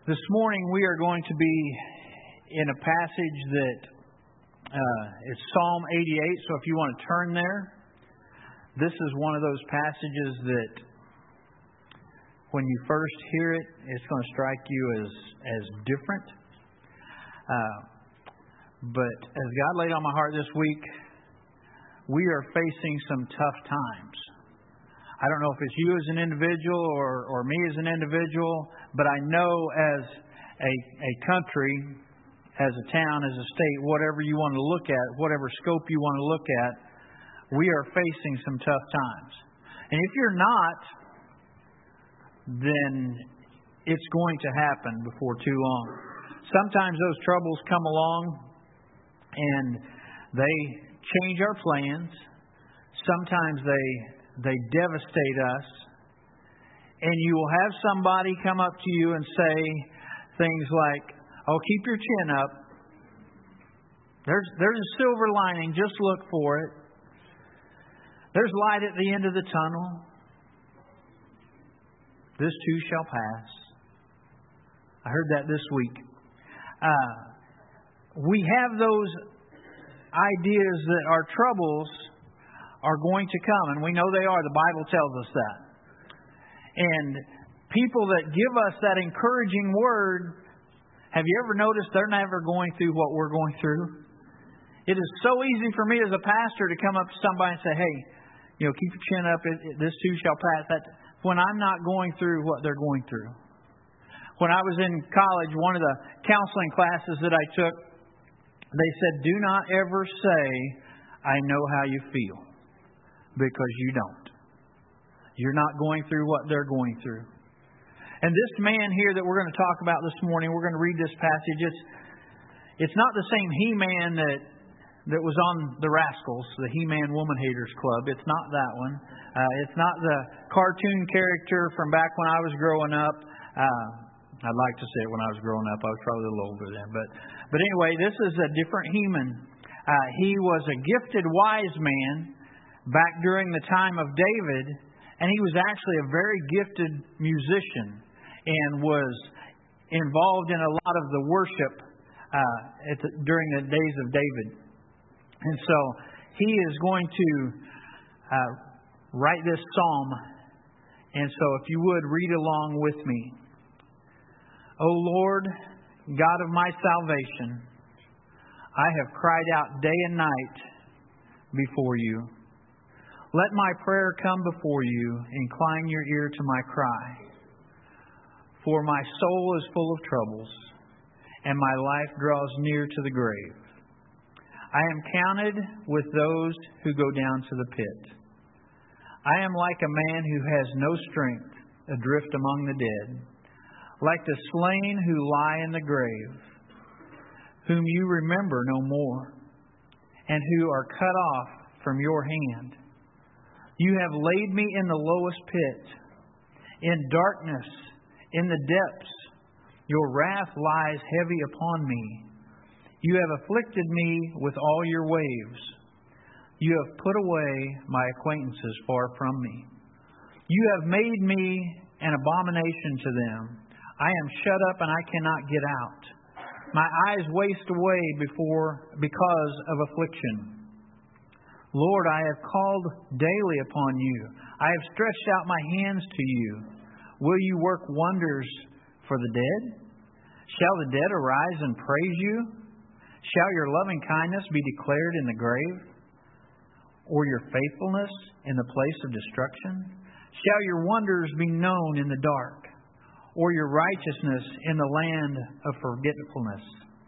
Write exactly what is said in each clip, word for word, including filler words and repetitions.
This morning we are going to be in a passage that uh, is Psalm eighty-eight. So if you want to turn there, this is one of those passages that when you first hear it, it's going to strike you as, as different. Uh, but as God laid on my heart this week, we are facing some tough times. I don't know if it's you as an individual or, or me as an individual, but I know as a, a country, as a town, as a state, whatever you want to look at, whatever scope you want to look at, we are facing some tough times. And if you're not, then it's going to happen before too long. Sometimes those troubles come along and they change our plans. Sometimes they They devastate us. And you will have somebody come up to you and say things like, oh, keep your chin up. There's, there's a silver lining. Just look for it. There's light at the end of the tunnel. This too shall pass. I heard that this week. Uh, we have those ideas that our troubles are going to come, and we know they are. The Bible tells us that. And people that give us that encouraging word, have you ever noticed they're never going through what we're going through? It is so easy for me as a pastor to come up to somebody and say, hey, you know, keep your chin up, it, it, this too shall pass. That, when I'm not going through what they're going through. When I was in college, one of the counseling classes that I took, they said, do not ever say, I know how you feel. Because you don't. You're not going through what they're going through. And this man here that we're going to talk about this morning, we're going to read this passage. It's, it's not the same He-Man that, that was on the Rascals, the He-Man Woman Haters Club. It's not that one. Uh, it's not the cartoon character from back when I was growing up. Uh, I'd like to say it when I was growing up. I was probably a little older then. But, but anyway, this is a different He-Man. Uh, he was a gifted wise man back during the time of David, and he was actually a very gifted musician and was involved in a lot of the worship uh, at the, during the days of David. And so he is going to uh, write this psalm, and so if you would read along with me. O Lord, God of my salvation, I have cried out day and night before you. Let my prayer come before you. Incline your ear to my cry. For my soul is full of troubles, and my life draws near to the grave. I am counted with those who go down to the pit. I am like a man who has no strength, adrift among the dead, like the slain who lie in the grave, whom you remember no more, and who are cut off from your hand. You have laid me in the lowest pit, in darkness, in the depths. Your wrath lies heavy upon me. You have afflicted me with all your waves. You have put away my acquaintances far from me. You have made me an abomination to them. I am shut up and I cannot get out. My eyes waste away before because of affliction. Lord, I have called daily upon you. I have stretched out my hands to you. Will you work wonders for the dead? Shall the dead arise and praise you? Shall your loving kindness be declared in the grave? Or your faithfulness in the place of destruction? Shall your wonders be known in the dark? Or your righteousness in the land of forgetfulness?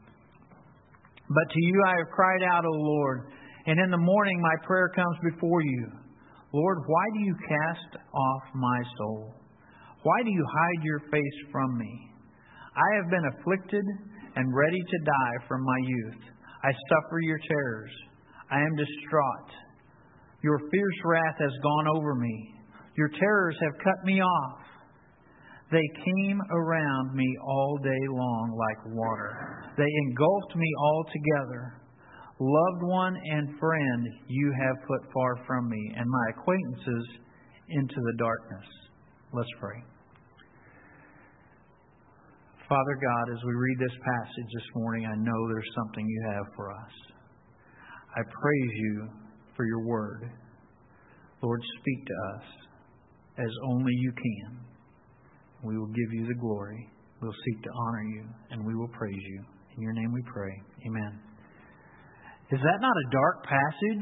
But to you I have cried out, O Lord, and in the morning my prayer comes before you. Lord, why do you cast off my soul? Why do you hide your face from me? I have been afflicted and ready to die from my youth. I suffer your terrors. I am distraught. Your fierce wrath has gone over me. Your terrors have cut me off. They came around me all day long like water. They engulfed me altogether. Loved one and friend you have put far from me, and my acquaintances into the darkness. Let's pray. Father God, as we read this passage this morning, I know there's something you have for us. I praise you for your word. Lord, speak to us as only you can. We will give you the glory. We'll seek to honor you, and we will praise you. In your name we pray. Amen. Is that not a dark passage?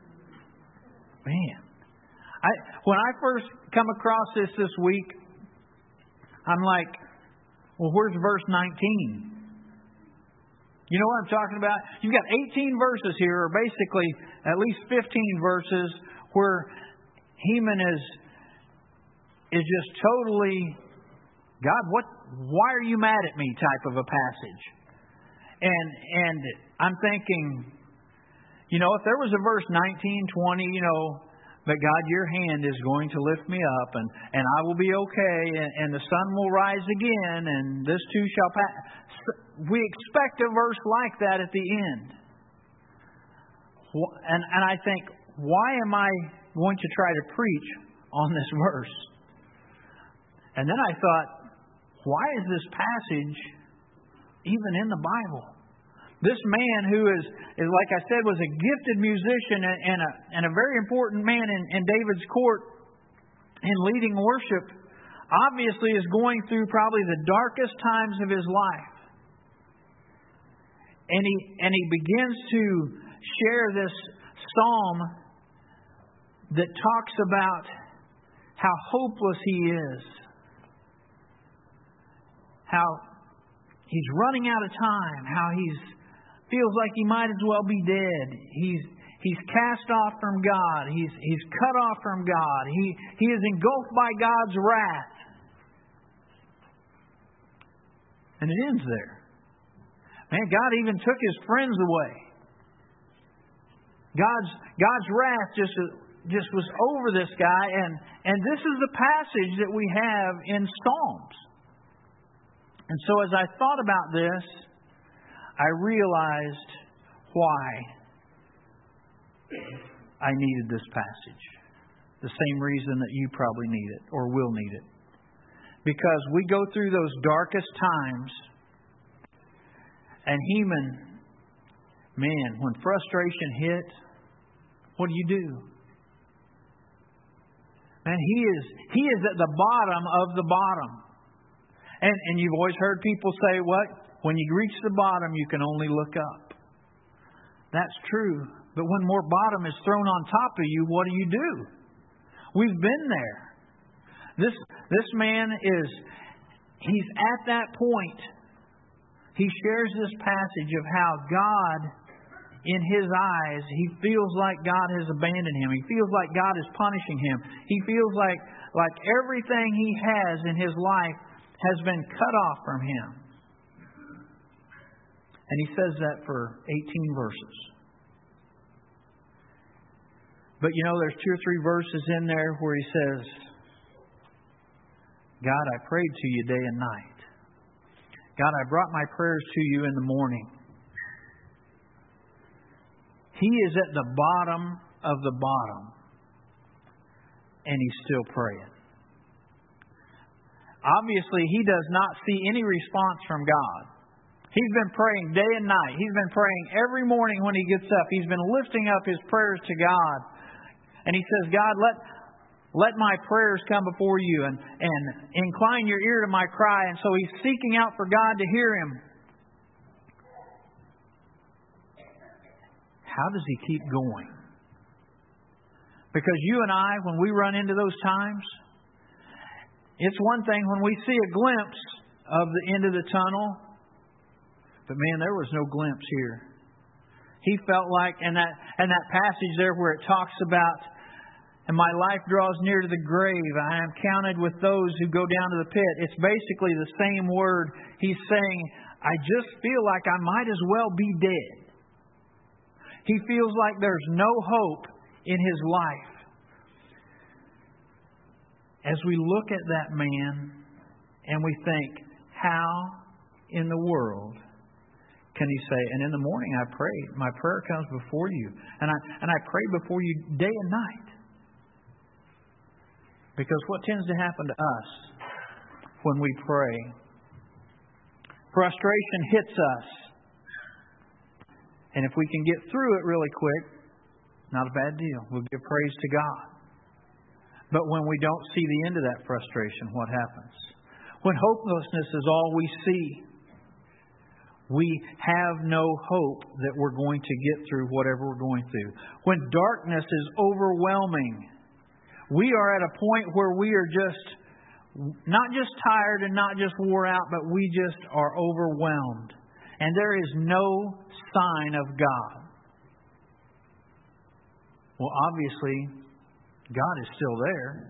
Man. I when I first come across this this week, I'm like, well, where's verse nineteen? You know what I'm talking about? You've got eighteen verses here, or basically at least fifteen verses, where Heman is is just totally, God, what? Why are you mad at me? Type of a passage. And and I'm thinking, you know, if there was a verse nineteen, twenty, you know, that God, your hand is going to lift me up, and, and I will be okay, and, and the sun will rise again, and this too shall pass. We expect a verse like that at the end. And, and I think, why am I going to try to preach on this verse? And then I thought, why is this passage even in the Bible? This man who is, is, like I said, was a gifted musician and, and, a, and a very important man in, in David's court in leading worship, obviously is going through probably the darkest times of his life. And he, and he begins to share this psalm that talks about how hopeless he is. How he's running out of time. How he's feels like he might as well be dead. He's he's cast off from God. He's he's cut off from God. He he is engulfed by God's wrath. And it ends there. Man, God even took his friends away. God's God's wrath just just was over this guy, and and this is the passage that we have in Psalms. And so as I thought about this, I realized why I needed this passage. The same reason that you probably need it or will need it. Because we go through those darkest times, and Heman, man, when frustration hit, what do you do? Man, he is he is at the bottom of the bottom. And and you've always heard people say, what? When you reach the bottom, you can only look up. That's true. But when more bottom is thrown on top of you, what do you do? We've been there. This this man is, he's at that point. He shares this passage of how God, in his eyes, he feels like God has abandoned him. He feels like God is punishing him. He feels like, like everything he has in his life has been cut off from him. And he says that for eighteen verses. But you know, there's two or three verses in there where he says, God, I prayed to you day and night. God, I brought my prayers to you in the morning. He is at the bottom of the bottom. And he's still praying. Obviously, he does not see any response from God. He's been praying day and night. He's been praying every morning when he gets up. He's been lifting up his prayers to God. And he says, God, let, let my prayers come before you and, and incline your ear to my cry. And so he's seeking out for God to hear him. How does he keep going? Because you and I, when we run into those times, it's one thing when we see a glimpse of the end of the tunnel. But man, there was no glimpse here. He felt like, and that and that passage there where it talks about, and my life draws near to the grave, I am counted with those who go down to the pit. It's basically the same word. He's saying, I just feel like I might as well be dead. He feels like there's no hope in his life. As we look at that man and we think, how in the world can he say, and in the morning I pray, my prayer comes before you, and I and I pray before you day and night. Because what tends to happen to us when we pray Frustration hits us. And if we can get through it really quick, not a bad deal. We'll give praise to God. But when we don't see the end of that frustration, what happens? When hopelessness is all we see, we have no hope that we're going to get through whatever we're going through. When darkness is overwhelming, we are at a point where we are just not just tired and not just wore out, but we just are overwhelmed. And there is no sign of God. Well, obviously, God is still there.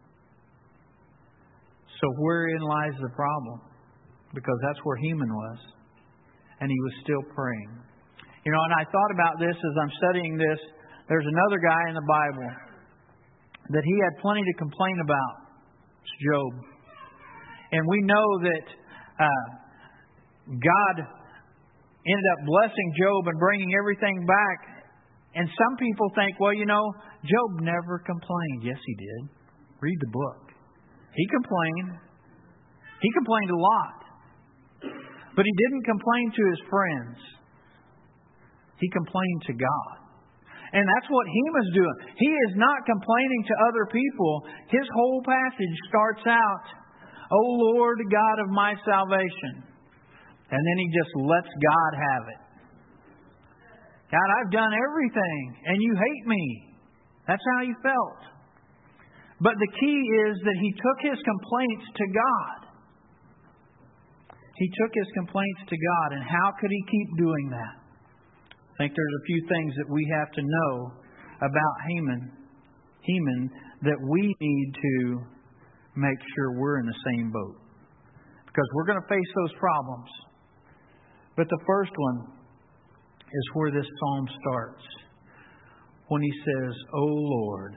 So wherein lies the problem? Because that's where Heman was. And he was still praying. You know, and I thought about this as I'm studying this. There's another guy in the Bible that he had plenty to complain about. It's Job. And we know that uh, God ended up blessing Job and bringing everything back. And some people think, well, you know, Job never complained. Yes, he did. Read the book. He complained. He complained a lot. But he didn't complain to his friends. He complained to God. And that's what Heman's doing. He is not complaining to other people. His whole passage starts out, O Lord, God of my salvation. And then he just lets God have it. God, I've done everything, and you hate me. That's how he felt. But the key is that he took his complaints to God. He took his complaints to God. And how could he keep doing that? I think there's a few things that we have to know about Heman, Heman that we need to make sure we're in the same boat. Because we're going to face those problems. But the first one is where this psalm starts. When he says, O Lord,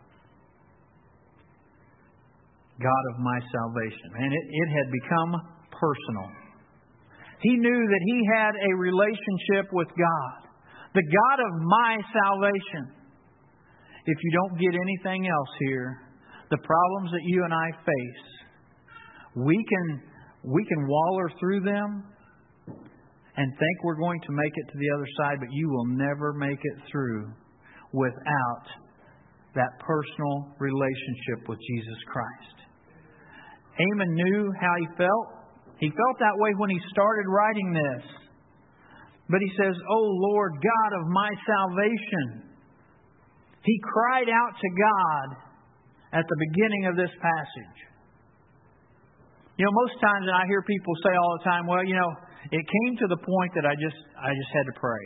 God of my salvation. And it, it had become personal. He knew that he had a relationship with God. The God of my salvation. If you don't get anything else here, the problems that you and I face, we can, we can waller through them and think we're going to make it to the other side, but you will never make it through without that personal relationship with Jesus Christ. Heman knew how he felt. He felt that way when he started writing this. But he says, O Lord, God of my salvation. He cried out to God at the beginning of this passage. You know, most times I hear people say all the time, well, you know, it came to the point that I just I just had to pray.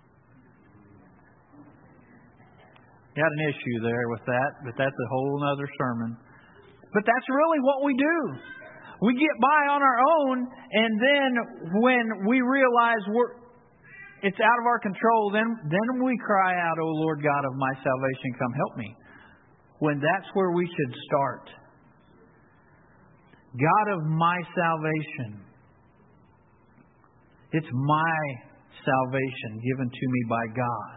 Got an issue there with that, but that's a whole other sermon. But that's really what we do. We get by on our own, and then when we realize we're it's out of our control, then, then we cry out, O Lord God of my salvation, come help me. When that's where we should start. God of my salvation. It's my salvation given to me by God.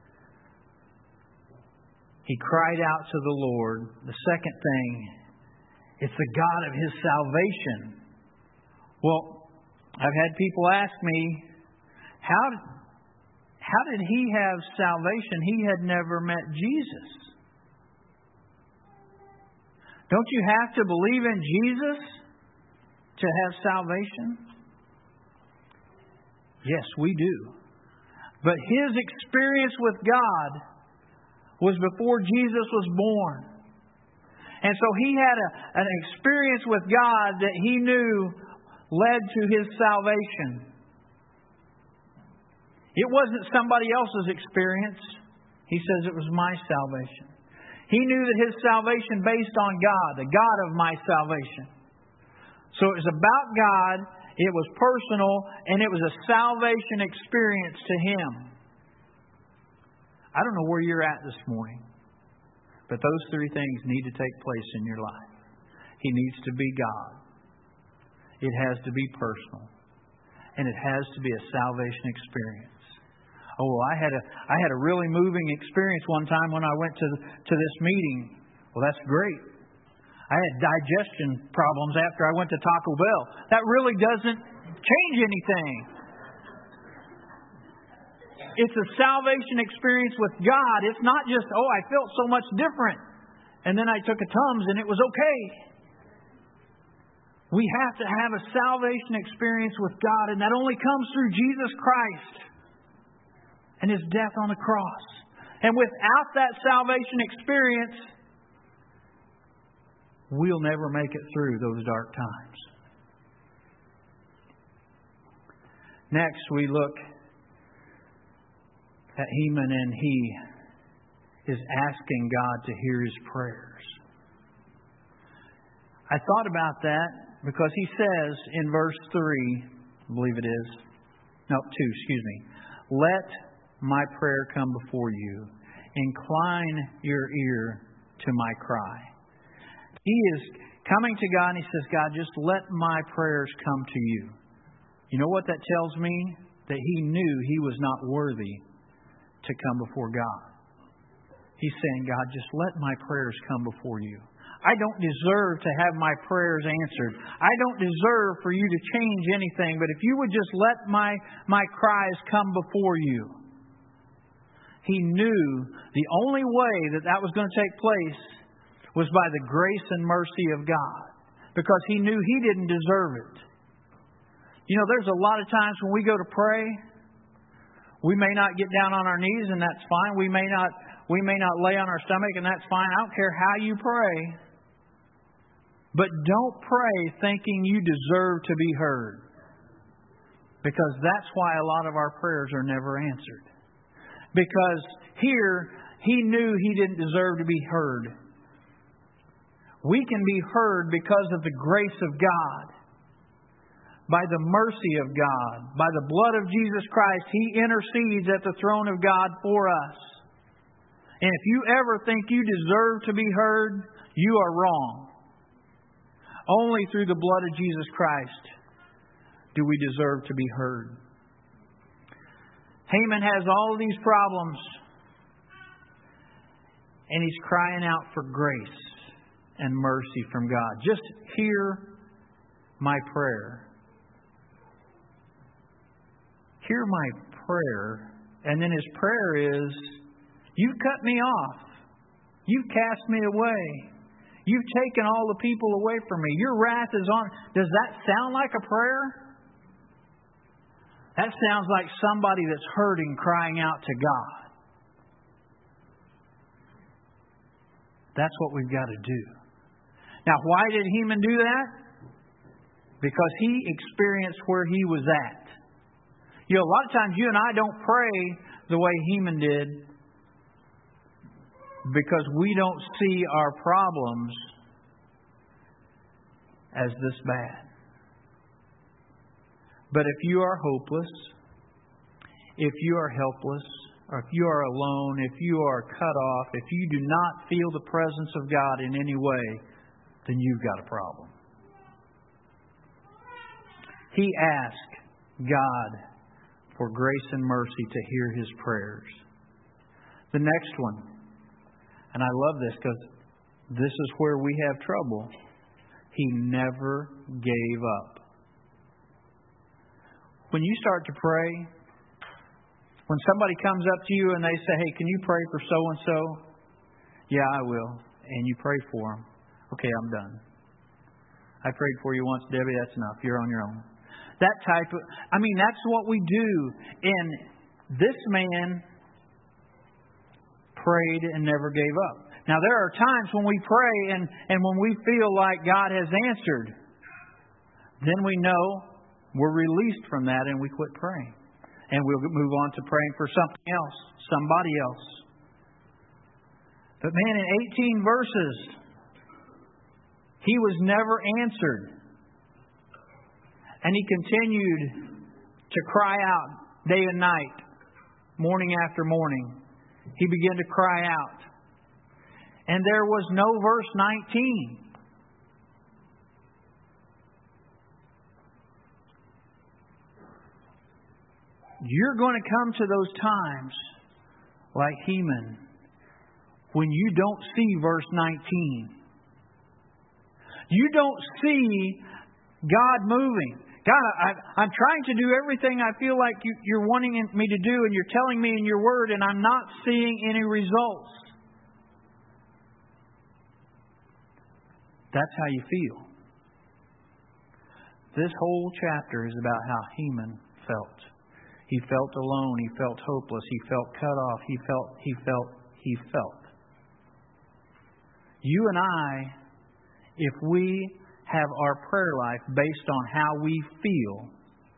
He cried out to the Lord. The second thing, it's the God of his salvation. Well, I've had people ask me, how, how did he have salvation? He had never met Jesus. Don't you have to believe in Jesus to have salvation? Yes, we do. But his experience with God was before Jesus was born. And so he had a, an experience with God that he knew led to his salvation. It wasn't somebody else's experience. He says it was my salvation. He knew that his salvation based on God, the God of my salvation. So it was about God, it was personal, and it was a salvation experience to him. I don't know where you're at this morning, but those three things need to take place in your life. He needs to be God. It has to be personal. And it has to be a salvation experience. Oh, well, I had a I had a really moving experience one time when I went to to this meeting. Well, that's great. I had digestion problems after I went to Taco Bell. That really doesn't change anything. It's a salvation experience with God. It's not just, oh, I felt so much different, and then I took a Tums and it was okay. We have to have a salvation experience with God, and that only comes through Jesus Christ and His death on the cross. And without that salvation experience, we'll never make it through those dark times. Next, we look at Heman, and he is asking God to hear his prayers. I thought about that because he says in verse three, I believe it is, no, two, excuse me, let my prayer come before you. Incline your ear to my cry. He is coming to God and he says, God, just let my prayers come to you. You know what that tells me? That he knew he was not worthy to come before God. He's saying, God, just let my prayers come before you. I don't deserve to have my prayers answered. I don't deserve for you to change anything. But if you would just let my, my cries come before you. He knew the only way that that was going to take place was by the grace and mercy of God. Because he knew he didn't deserve it. You know, there's a lot of times when we go to pray, we may not get down on our knees, and that's fine. We may not we may not lay on our stomach, and that's fine. I don't care how you pray. But don't pray thinking you deserve to be heard. Because that's why a lot of our prayers are never answered. Because here, he knew he didn't deserve to be heard. We can be heard because of the grace of God. By the mercy of God. By the blood of Jesus Christ, He intercedes at the throne of God for us. And if you ever think you deserve to be heard, you are wrong. Only through the blood of Jesus Christ do we deserve to be heard. Haman has all of these problems. And he's crying out for grace and mercy from God. Just hear my prayer. Hear my prayer. And then his prayer is, you've cut me off. You've cast me away. You've taken all the people away from me. Your wrath is on. Does that sound like a prayer? That sounds like somebody that's hurting, crying out to God. That's what we've got to do. Now, why did Haman do that? Because he experienced where he was at. You know, a lot of times you and I don't pray the way Haman did because we don't see our problems as this bad. But if you are hopeless, if you are helpless, or if you are alone, if you are cut off, if you do not feel the presence of God in any way, then you've got a problem. He asked God for grace and mercy to hear his prayers. The next one, and I love this because this is where we have trouble. He never gave up. When you start to pray, when somebody comes up to you and they say, hey, can you pray for so-and-so? Yeah, I will. And you pray for them. Okay, I'm done. I prayed for you once, Debbie. That's enough. You're on your own. That type of, I mean, that's what we do. And this man prayed and never gave up. Now, there are times when we pray and, and when we feel like God has answered, then we know we're released from that and we quit praying. And we'll move on to praying for something else, somebody else. But man, in eighteen verses, he was never answered. And he continued to cry out day and night, morning after morning. He began to cry out. And there was no verse nineteen. You're going to come to those times like Haman when you don't see verse nineteen. You don't see God moving. God, I, I'm trying to do everything I feel like you, you're wanting me to do, and you're telling me in your word, and I'm not seeing any results. That's how you feel. This whole chapter is about how Heman felt. He felt alone. He felt hopeless. He felt cut off. He felt, he felt, he felt. You and I, if we have our prayer life based on how we feel,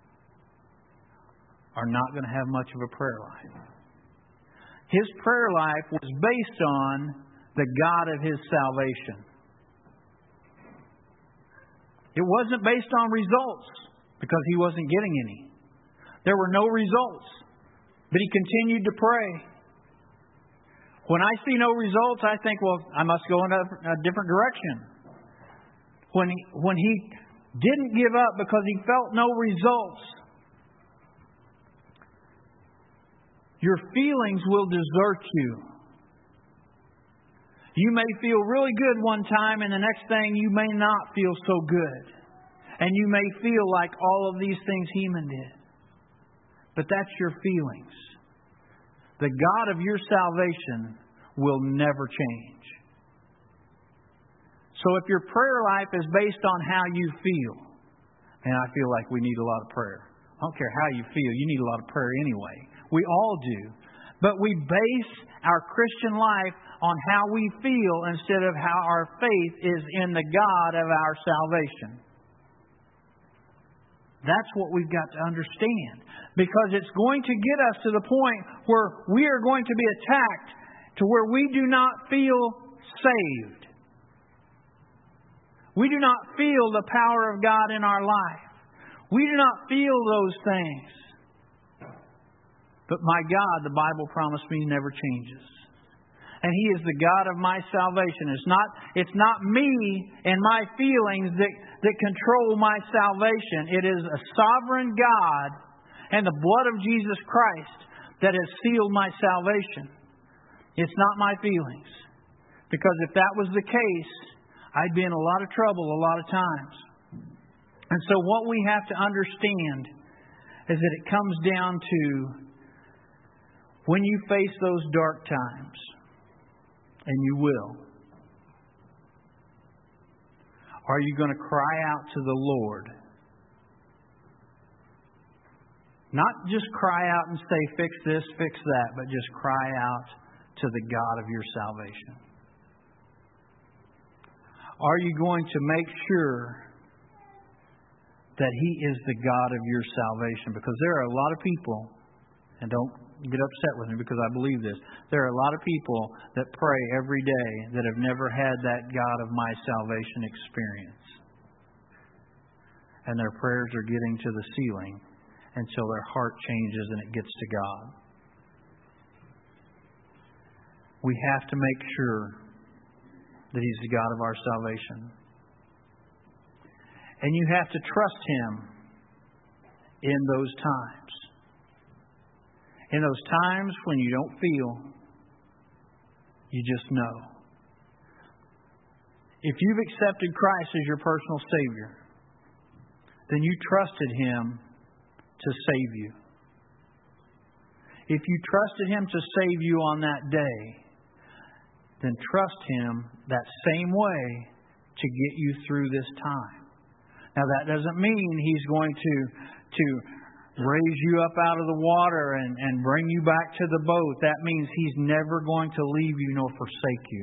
are not going to have much of a prayer life. His prayer life was based on the God of his salvation. It wasn't based on results because he wasn't getting any. There were no results, but he continued to pray. When I see no results, I think, well, I must go in a, a different direction. When he, when he didn't give up because he felt no results, your feelings will desert you. You may feel really good one time, and the next thing you may not feel so good. And you may feel like all of these things Heman did. But that's your feelings. The God of your salvation will never change. So if your prayer life is based on how you feel, and I feel like we need a lot of prayer. I don't care how you feel, you need a lot of prayer anyway. We all do. But we base our Christian life on how we feel instead of how our faith is in the God of our salvation. That's what we've got to understand. Because it's going to get us to the point where we are going to be attacked to where we do not feel saved. We do not feel the power of God in our life. We do not feel those things. But my God, the Bible promised me, never changes. And He is the God of my salvation. It's not, it's not me and my feelings that, that control my salvation. It is a sovereign God and the blood of Jesus Christ that has sealed my salvation. It's not my feelings. Because if that was the case, I'd be in a lot of trouble a lot of times. And so what we have to understand is that it comes down to when you face those dark times, and you will, are you going to cry out to the Lord? Not just cry out and say, fix this, fix that, but just cry out to the God of your salvation. Are you going to make sure that He is the God of your salvation? Because there are a lot of people, and don't get upset with me because I believe this, there are a lot of people that pray every day that have never had that God of my salvation experience. And their prayers are getting to the ceiling until their heart changes and it gets to God. We have to make sure that He's the God of our salvation. And you have to trust Him in those times. In those times when you don't feel, you just know. If you've accepted Christ as your personal Savior, then you trusted Him to save you. If you trusted Him to save you on that day, then trust Him that same way to get you through this time. Now that doesn't mean He's going to, to raise you up out of the water and, and bring you back to the boat. That means He's never going to leave you nor forsake you.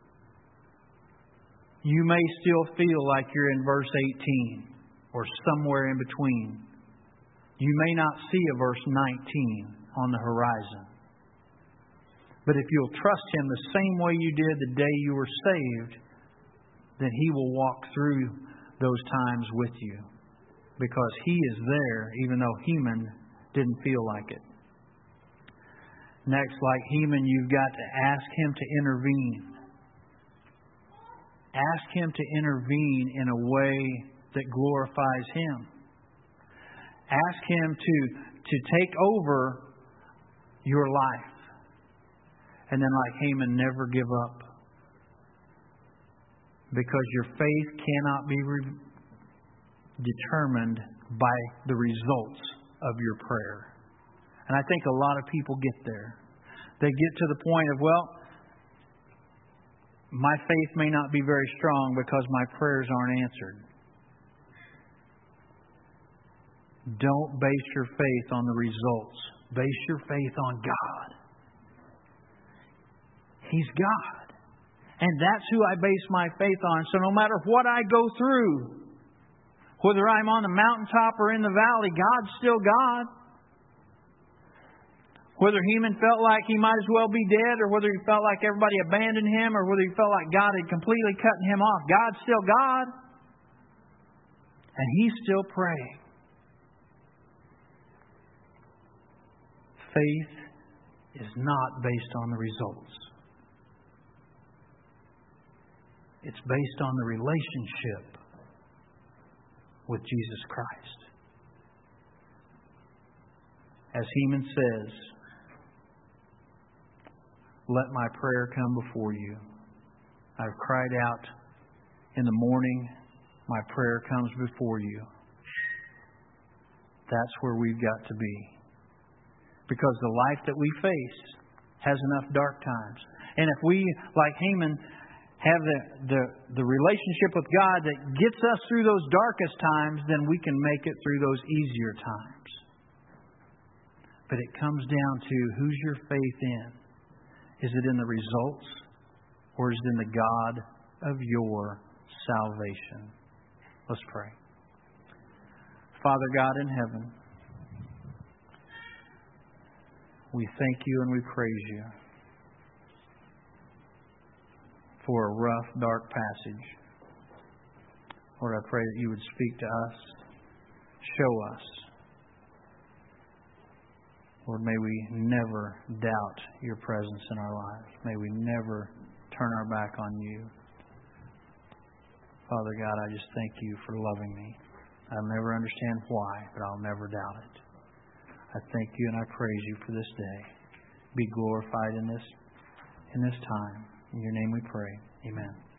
You may still feel like you're in verse eighteen or somewhere in between. You may not see a verse nineteen on the horizon. But if you'll trust Him the same way you did the day you were saved, then He will walk through those times with you. Because He is there, even though Heman didn't feel like it. Next, like Heman, you've got to ask Him to intervene. Ask Him to intervene in a way that glorifies Him. Ask Him to, to take over your life. And then, like Heman, never give up. Because your faith cannot be re- determined by the results of your prayer. And I think a lot of people get there. They get to the point of, well, my faith may not be very strong because my prayers aren't answered. Don't base your faith on the results. Base your faith on God. He's God. And that's who I base my faith on. So no matter what I go through, whether I'm on the mountaintop or in the valley, God's still God. Whether Heman felt like he might as well be dead, or whether he felt like everybody abandoned him, or whether he felt like God had completely cut him off, God's still God. And He's still praying. Faith is not based on the results. It's based on the relationship with Jesus Christ. As Heman says, let my prayer come before you. I've cried out in the morning. My prayer comes before you. That's where we've got to be. Because the life that we face has enough dark times. And if we, like Heman, have the, the, the relationship with God that gets us through those darkest times, then we can make it through those easier times. But it comes down to, who's your faith in? Is it in the results, or is it in the God of your salvation? Let's pray. Father God in heaven, we thank you and we praise you for a rough, dark passage. Lord, I pray that you would speak to us, show us. Lord, may we never doubt your presence in our lives. May we never turn our back on you. Father God, I just thank you for loving me. I'll never understand why, but I'll never doubt it. I thank you and I praise you for this day. Be glorified in this, in this time. In your name we pray. Amen.